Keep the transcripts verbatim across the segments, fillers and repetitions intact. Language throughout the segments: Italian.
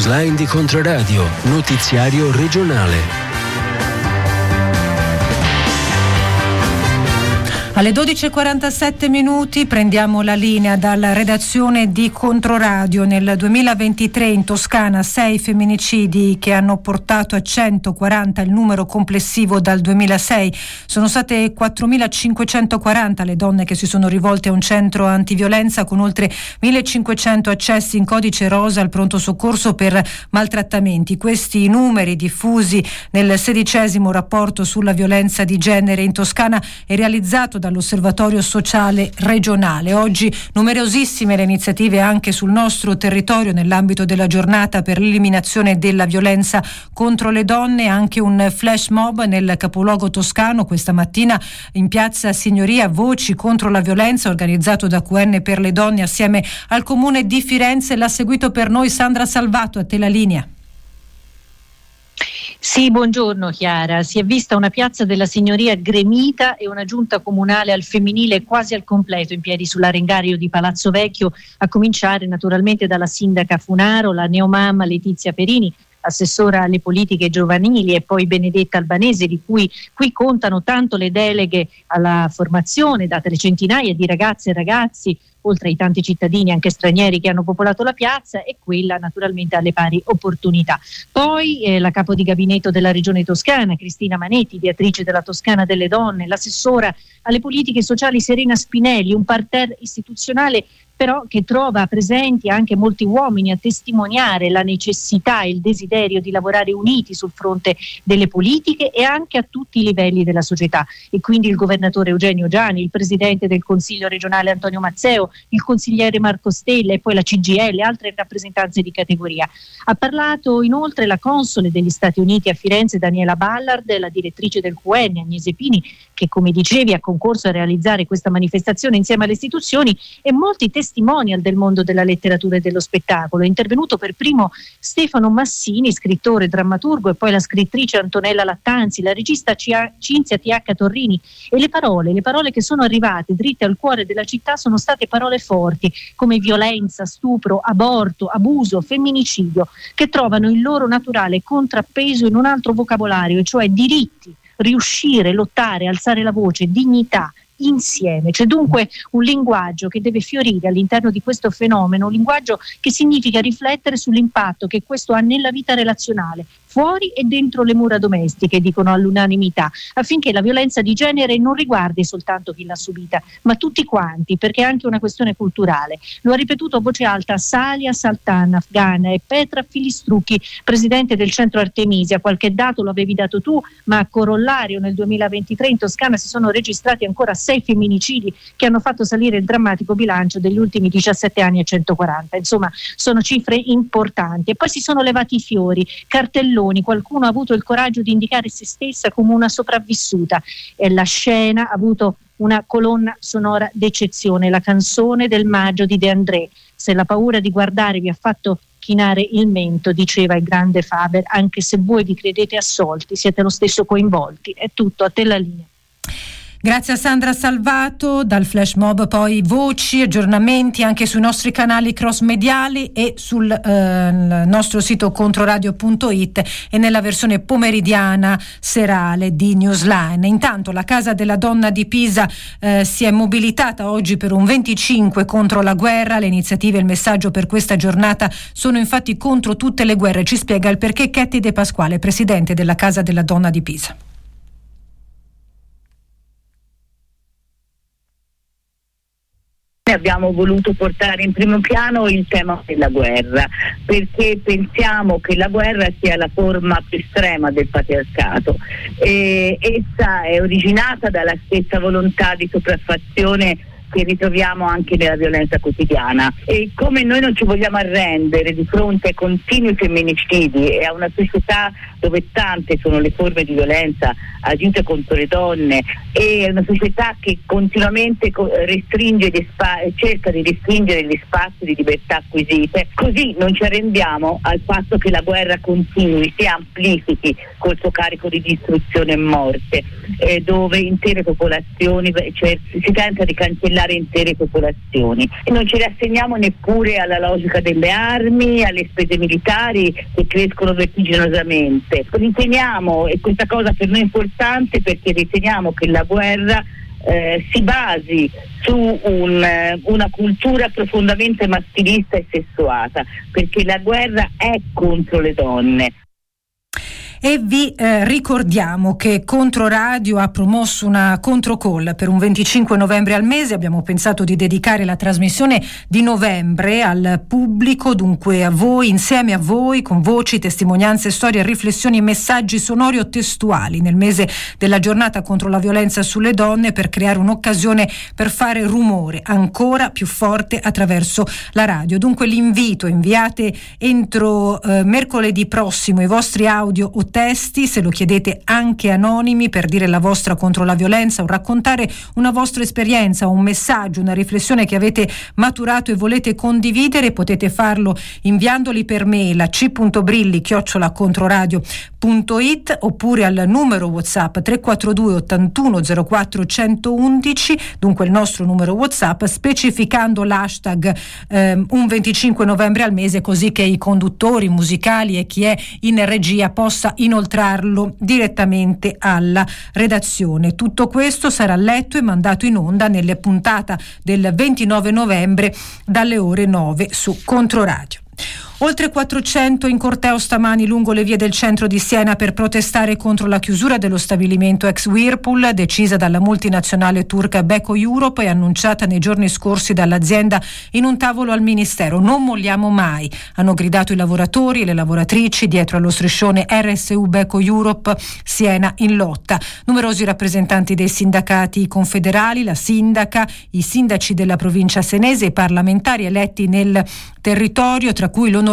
Newsline di Controradio, notiziario regionale. Alle dodici e quarantasette minuti prendiamo la linea dalla redazione di Controradio. Nel duemilaventitré in Toscana sei femminicidi che hanno portato a centoquaranta il numero complessivo dal duemilasei. Sono state quattromilacinquecentoquaranta le donne che si sono rivolte a un centro antiviolenza, con oltre millecinquecento accessi in codice rosa al pronto soccorso per maltrattamenti. Questi numeri, diffusi nel sedicesimo rapporto sulla violenza di genere in Toscana, è realizzato dall'Osservatorio Sociale Regionale. Oggi numerosissime le iniziative anche sul nostro territorio nell'ambito della giornata per l'eliminazione della violenza contro le donne. Anche un flash mob nel capoluogo toscano questa mattina in piazza Signoria, Voci contro la violenza, organizzato da Q N per le donne assieme al Comune di Firenze. L'ha seguito per noi Sandra Salvato, a te la linea. Sì, buongiorno Chiara. Si è vista una piazza della Signoria gremita e una giunta comunale al femminile quasi al completo in piedi sull'arengario di Palazzo Vecchio, a cominciare naturalmente dalla sindaca Funaro, la neomamma Letizia Perini, assessora alle politiche giovanili, e poi Benedetta Albanese, di cui qui contano tanto le deleghe alla formazione date le centinaia di ragazze e ragazzi, oltre ai tanti cittadini anche stranieri che hanno popolato la piazza, e quella naturalmente alle pari opportunità. Poi eh, la capo di gabinetto della Regione Toscana, Cristina Manetti, Beatrice della Toscana delle Donne, l'assessora alle politiche sociali Serena Spinelli, un parterre istituzionale però che trova presenti anche molti uomini a testimoniare la necessità e il desiderio di lavorare uniti sul fronte delle politiche e anche a tutti i livelli della società. E quindi il governatore Eugenio Giani, il presidente del Consiglio regionale Antonio Mazzeo, il consigliere Marco Stella e poi la C G I L e altre rappresentanze di categoria. Ha parlato inoltre la console degli Stati Uniti a Firenze Daniela Ballard, la direttrice del Q N Agnese Pini, che come dicevi ha concorso a realizzare questa manifestazione insieme alle istituzioni, e molti testimonial del mondo della letteratura e dello spettacolo. È intervenuto per primo Stefano Massini, scrittore, drammaturgo, e poi la scrittrice Antonella Lattanzi, la regista Cinzia T H Torrini, e le parole, le parole che sono arrivate dritte al cuore della città sono state parole forti come violenza, stupro, aborto, abuso, femminicidio, che trovano il loro naturale contrappeso in un altro vocabolario, e cioè diritti, riuscire, lottare, alzare la voce, dignità, insieme. C'è dunque un linguaggio che deve fiorire all'interno di questo fenomeno, un linguaggio che significa riflettere sull'impatto che questo ha nella vita relazionale, fuori e dentro le mura domestiche, dicono all'unanimità, affinché la violenza di genere non riguardi soltanto chi l'ha subita, ma tutti quanti, perché è anche una questione culturale. Lo ha ripetuto a voce alta Salia Saltan, afghana, e Petra Filistrucchi, presidente del centro Artemisia. Qualche dato lo avevi dato tu, ma a corollario nel duemilaventitré in Toscana si sono registrati ancora sei femminicidi che hanno fatto salire il drammatico bilancio degli ultimi diciassette anni a centoquaranta. Insomma, sono cifre importanti. E poi si sono levati i fiori, cartelloni, qualcuno ha avuto il coraggio di indicare se stessa come una sopravvissuta, e la scena ha avuto una colonna sonora d'eccezione, la canzone del Maggio di De André. Se la paura di guardare vi ha fatto chinare il mento, diceva il grande Faber, anche se voi vi credete assolti, siete lo stesso coinvolti. È tutto, a te la linea. Grazie a Sandra Salvato. Dal flash mob poi voci, aggiornamenti anche sui nostri canali cross mediali e sul eh, nostro sito controradio punto it e nella versione pomeridiana serale di Newsline. Intanto la Casa della Donna di Pisa eh, si è mobilitata oggi per un venticinque contro la guerra. Le iniziative e il messaggio per questa giornata sono infatti contro tutte le guerre. Ci spiega il perché Ketty De Pasquale, presidente della Casa della Donna di Pisa. Abbiamo voluto portare in primo piano il tema della guerra, perché pensiamo che la guerra sia la forma più estrema del patriarcato. E essa è originata dalla stessa volontà di sopraffazione che ritroviamo anche nella violenza quotidiana, e come noi non ci vogliamo arrendere di fronte ai continui femminicidi e a una società dove tante sono le forme di violenza agite contro le donne, e una società che continuamente restringe gli spa- cerca di restringere gli spazi di libertà acquisite, così non ci arrendiamo al fatto che la guerra continui, si amplifichi col suo carico di distruzione e morte, eh, dove intere popolazioni, cioè, si tenta di cancellare sterilizzare intere popolazioni. E non ci rassegniamo neppure alla logica delle armi, alle spese militari che crescono vertiginosamente. Riteniamo, e questa cosa per noi è importante, perché riteniamo che la guerra eh, si basi su un, una cultura profondamente maschilista e sessuata, perché la guerra è contro le donne. E vi eh, ricordiamo che Controradio ha promosso una controcall per un venticinque novembre al mese. Abbiamo pensato di dedicare la trasmissione di novembre al pubblico, dunque a voi, insieme a voi, con voci, testimonianze, storie, riflessioni e messaggi sonori o testuali nel mese della giornata contro la violenza sulle donne, per creare un'occasione per fare rumore ancora più forte attraverso la radio. Dunque l'invito: inviate entro eh, mercoledì prossimo i vostri audio o testi, se lo chiedete anche anonimi, per dire la vostra contro la violenza o raccontare una vostra esperienza, un messaggio, una riflessione che avete maturato e volete condividere. Potete farlo inviandoli per mail a c punto brilli chiocciola controradio punto it oppure al numero WhatsApp tre quattro due ottantuno zero quattro uno uno uno, dunque il nostro numero WhatsApp, specificando l'hashtag eh, un venticinque novembre al mese, così che i conduttori musicali e chi è in regia possa inoltrarlo direttamente alla redazione. Tutto questo sarà letto e mandato in onda nelle puntata del ventinove novembre dalle ore nove su Controradio. Oltre quattrocento in corteo stamani lungo le vie del centro di Siena per protestare contro la chiusura dello stabilimento ex Whirlpool, decisa dalla multinazionale turca Beko Europe e annunciata nei giorni scorsi dall'azienda in un tavolo al Ministero. Non molliamo mai, hanno gridato i lavoratori e le lavoratrici dietro allo striscione R S U Beko Europe Siena in lotta. Numerosi rappresentanti dei sindacati confederali, la sindaca, i sindaci della provincia senese, i parlamentari eletti nel territorio, tra cui l'onorevole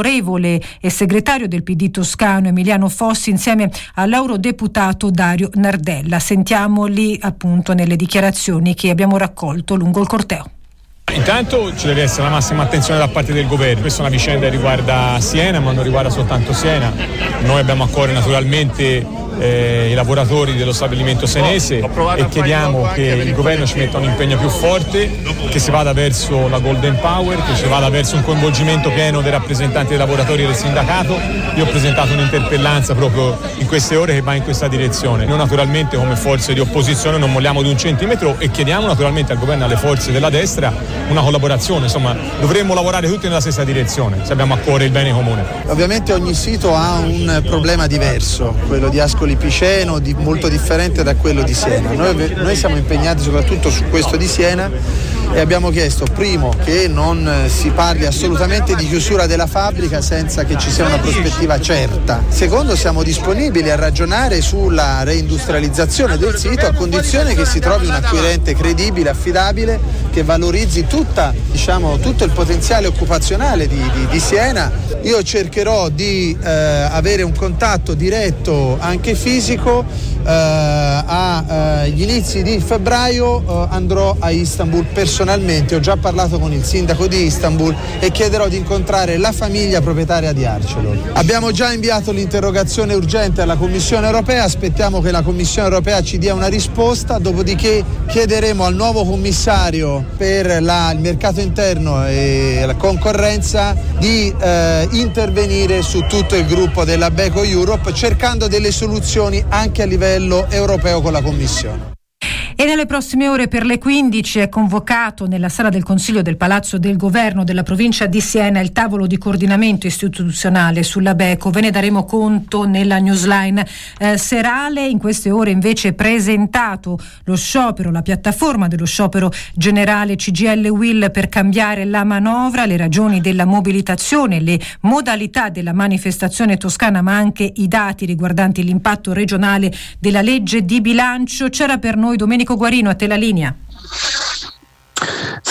e segretario del P D toscano Emiliano Fossi, insieme all'eurodeputato Dario Nardella. Sentiamoli appunto nelle dichiarazioni che abbiamo raccolto lungo il corteo. Intanto ci deve essere la massima attenzione da parte del governo. Questa è una vicenda che riguarda Siena, ma non riguarda soltanto Siena. Noi abbiamo a cuore naturalmente eh, i lavoratori dello stabilimento senese e chiediamo che il governo ci metta un impegno più forte, che si vada verso la Golden Power, che si vada verso un coinvolgimento pieno dei rappresentanti dei lavoratori e del sindacato. Io ho presentato un'interpellanza proprio in queste ore che va in questa direzione. Noi naturalmente come forze di opposizione non molliamo di un centimetro e chiediamo naturalmente al governo e alle forze della destra una collaborazione. Insomma, dovremmo lavorare tutti nella stessa direzione se abbiamo a cuore il bene comune. Ovviamente ogni sito ha un problema diverso, quello di Ascoli Piceno di, molto differente da quello di Siena. Noi, noi siamo impegnati soprattutto su questo di Siena e abbiamo chiesto, primo, che non si parli assolutamente di chiusura della fabbrica senza che ci sia una prospettiva certa. Secondo, siamo disponibili a ragionare sulla reindustrializzazione del sito a condizione che si trovi un acquirente credibile, affidabile, che valorizzi tutta, diciamo, tutto il potenziale occupazionale di, di, di Siena. Io cercherò di eh, avere un contatto diretto, anche fisico. Eh, agli inizi di febbraio eh, andrò a Istanbul personalmente. Ho già parlato con il sindaco di Istanbul e chiederò di incontrare la famiglia proprietaria di Arcelor. Abbiamo già inviato l'interrogazione urgente alla Commissione europea, aspettiamo che la Commissione europea ci dia una risposta, dopodiché chiederemo al nuovo commissario per la, il mercato interno e la concorrenza di eh, intervenire su tutto il gruppo della Beko Europe, cercando delle soluzioni anche a livello europeo con la Commissione. E nelle prossime ore per le quindici è convocato nella sala del Consiglio del Palazzo del Governo della provincia di Siena il tavolo di coordinamento istituzionale sulla Beko. Ve ne daremo conto nella newsline eh, serale. In queste ore invece è presentato lo sciopero, la piattaforma dello sciopero generale C G I L U I L per cambiare la manovra, le ragioni della mobilitazione, le modalità della manifestazione toscana, ma anche i dati riguardanti l'impatto regionale della legge di bilancio. C'era per noi Domenico Guarino, a te la linea.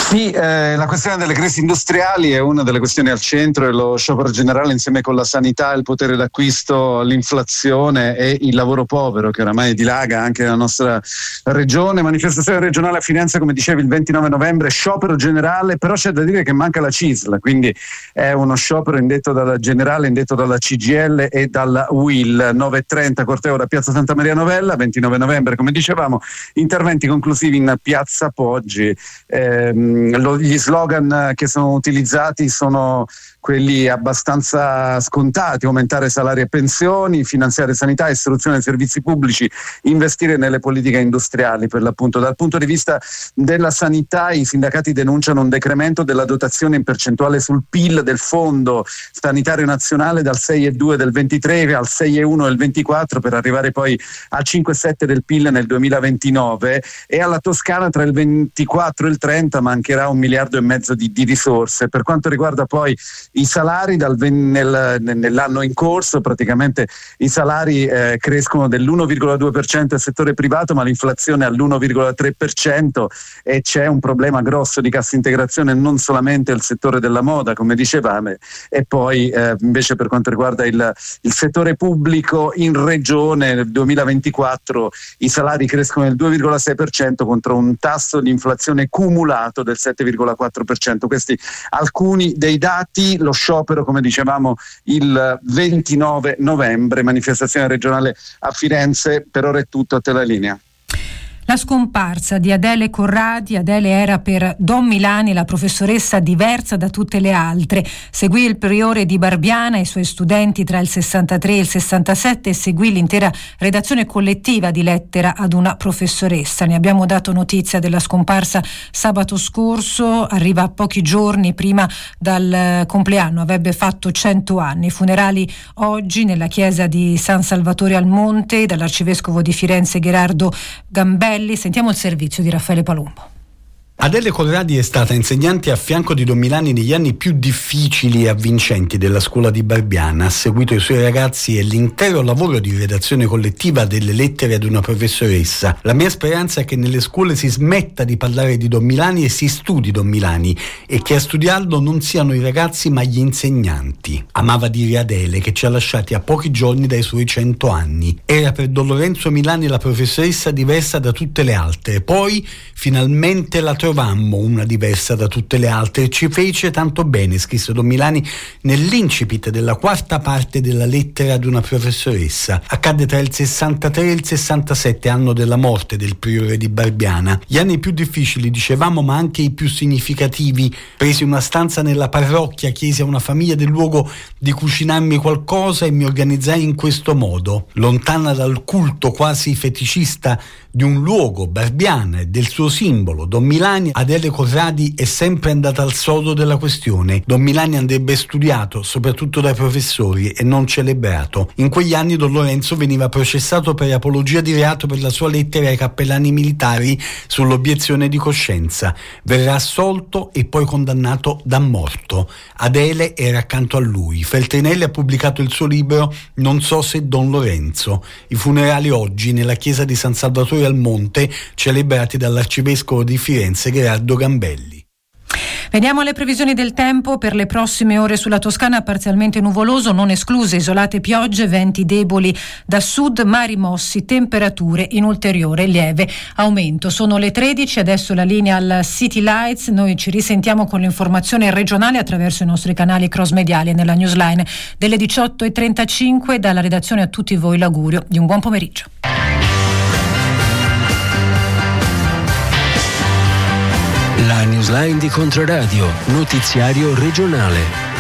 Sì, eh, la questione delle crisi industriali è una delle questioni al centro e lo sciopero generale insieme con la sanità, il potere d'acquisto, l'inflazione e il lavoro povero che oramai dilaga anche nella nostra regione. Manifestazione regionale a Firenze, come dicevi, il ventinove novembre, sciopero generale, però c'è da dire che manca la C I S L, quindi è uno sciopero indetto dalla Generale, indetto dalla C G I L e dalla U I L. nove e trenta corteo da Piazza Santa Maria Novella, ventinove novembre come dicevamo, interventi conclusivi in Piazza Poggi. Ehm, lo, gli slogan che sono utilizzati sono quelli abbastanza scontati: aumentare salari e pensioni, finanziare sanità, istruzione e servizi pubblici, investire nelle politiche industriali per l'appunto. Dal punto di vista della sanità i sindacati denunciano un decremento della dotazione in percentuale sul P I L del Fondo Sanitario Nazionale dal sei virgola due del ventitré al sei virgola uno del ventiquattro per arrivare poi al cinque virgola sette del P I L nel duemilaventinove, e alla Toscana tra il ventiquattro e il trenta mancherà un miliardo e mezzo di, di risorse. Per quanto riguarda poi i salari, dal, nel, nell'anno in corso praticamente i salari eh, crescono dell'uno virgola due per cento nel settore privato, ma l'inflazione è all'uno virgola tre per cento e c'è un problema grosso di cassa integrazione non solamente nel settore della moda, come dicevamo, e poi eh, invece per quanto riguarda il, il settore pubblico in regione nel duemilaventiquattro i salari crescono del due virgola sei per cento contro un tasso di inflazione cumulato del sette virgola quattro per cento. Questi alcuni dei dati. Lo sciopero, come dicevamo, il ventinove novembre, manifestazione regionale a Firenze. Per ora è tutto, a te la linea. La scomparsa di Adele Corradi. Adele era per Don Milani la professoressa diversa da tutte le altre. Seguì il priore di Barbiana e i suoi studenti tra il sessantatré e il sessantasette e seguì l'intera redazione collettiva di Lettera ad una professoressa. Ne abbiamo dato notizia della scomparsa sabato scorso, arriva pochi giorni prima dal compleanno, avrebbe fatto cento anni. Funerali oggi nella chiesa di San Salvatore al Monte dall'arcivescovo di Firenze Gherardo Gambelli. Sentiamo il servizio di Raffaele Palumbo. Adele Corradi è stata insegnante a fianco di Don Milani negli anni più difficili e avvincenti della scuola di Barbiana. Ha seguito i suoi ragazzi e l'intero lavoro di redazione collettiva delle Lettere ad una professoressa. La mia speranza è che nelle scuole si smetta di parlare di Don Milani e si studi Don Milani, e che a studiarlo non siano i ragazzi ma gli insegnanti. Amava dire Adele, che ci ha lasciati a pochi giorni dai suoi cento anni. Era per Don Lorenzo Milani la professoressa diversa da tutte le altre. Poi finalmente la trovammo una diversa da tutte le altre. Ci fece tanto bene, scrisse Don Milani nell'incipit della quarta parte della Lettera ad una professoressa. Accadde tra il sessantatré e il sessantasette, anno della morte del priore di Barbiana. Gli anni più difficili, dicevamo, ma anche i più significativi. Presi una stanza nella parrocchia, chiesi a una famiglia del luogo di cucinarmi qualcosa e mi organizzai in questo modo. Lontana dal culto quasi feticista di un luogo, Barbiana, e del suo simbolo, Don Milani, Adele Corradi è sempre andata al sodo della questione. Don Milani andrebbe studiato, soprattutto dai professori, e non celebrato. In quegli anni Don Lorenzo veniva processato per apologia di reato per la sua lettera ai cappellani militari sull'obiezione di coscienza. Verrà assolto e poi condannato da morto. Adele era accanto a lui. Feltrinelli ha pubblicato il suo libro Non so se Don Lorenzo. I funerali oggi nella chiesa di San Salvatore al Monte, celebrati dall'arcivescovo di Firenze Gherardo Gambelli. Vediamo le previsioni del tempo per le prossime ore sulla Toscana: parzialmente nuvoloso, non escluse isolate piogge, venti deboli da sud, mari mossi, temperature in ulteriore lieve aumento. Sono le tredici, adesso la linea al City Lights. Noi ci risentiamo con l'informazione regionale attraverso i nostri canali cross mediali e nella newsline delle diciotto e trentacinque. Dalla redazione a tutti voi l'augurio di un buon pomeriggio. La newsline di Controradio, notiziario regionale.